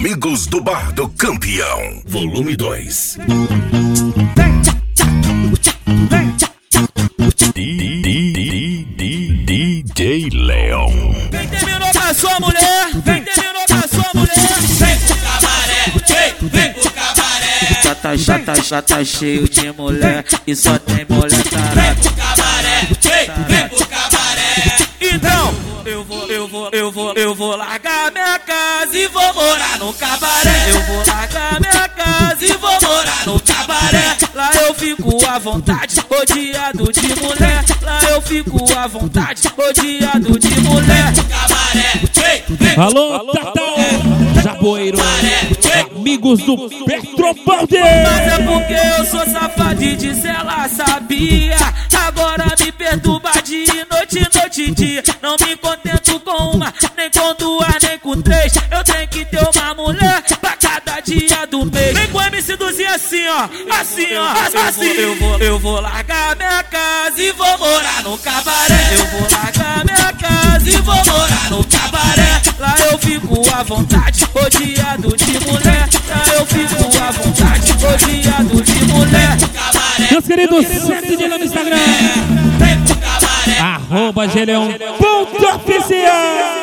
Amigos do Bar do Campeão, volume 2. DJ Leão. Quem terminou com a sua mulher? Quem terminou com a sua mulher? Vem pro cabaré, vem pro cabaré. Já tá cheio de mulher e só tem mulher tarada. Vem pro cabaré, vem pro cabaré. Então, eu vou largar minha casa e vou morar no cabaré. Eu vou largar minha casa e vou morar no cabaré. Lá eu fico à vontade, rodeado de mulher. Lá eu fico à vontade, rodeado de mulher. Alô, Tatão, Jaboeiro, amigos do Petrobalde. Mas é porque eu sou safado e diz ela sabia. Agora me perturba de noite, noite e dia. Não me contento com uma, nem com duas, nem com três. Eu tenho que ter uma mulher pra cada dia do mês. Vem com o MC Duzinho assim, ó, assim, ó, assim. Eu vou largar minha casa e vou morar no cabaré. Eu vou largar minha casa e vou morar no cabaré. Lá eu fico à vontade, rodeado de mulher. Lá eu fico à vontade, rodeado de mulher. Meus queridos, segue no Instagram, @geleão.oficial.